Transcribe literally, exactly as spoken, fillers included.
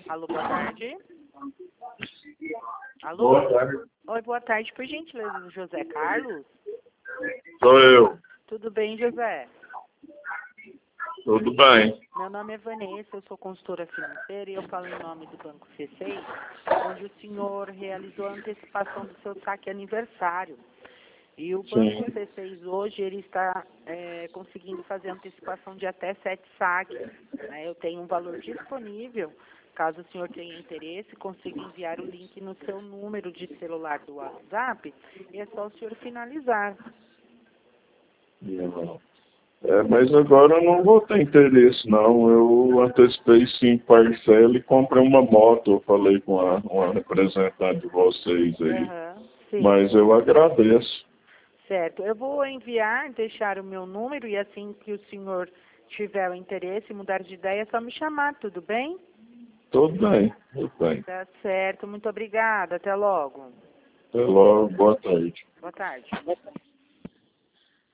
Alô, boa tarde. Alô? Boa tarde. Oi, boa tarde. Por gentileza, José Carlos? Sou eu. Tudo bem, José? Tudo bem. Meu nome é Vanessa, eu sou consultora financeira e eu falo em nome do Banco C seis, onde o senhor realizou a antecipação do seu saque aniversário. E o Banco Sim. C seis hoje ele está é, conseguindo fazer antecipação de até sete saques. Né? Eu tenho um valor disponível, caso o senhor tenha interesse, consigo enviar o link no seu número de celular do WhatsApp e é só o senhor finalizar. Não. É, mas agora eu não vou ter interesse, não. Eu antecipei cinco parcelas e comprei uma moto. Eu falei com a, uma representante de vocês aí. Aham, sim. Mas eu agradeço. Certo. Eu vou enviar, deixar o meu número e assim que o senhor tiver o interesse, mudar de ideia, é só me chamar, tudo bem? Tudo bem, tudo bem. Tá certo. Muito obrigada. Até logo. Até logo, boa tarde. Boa tarde.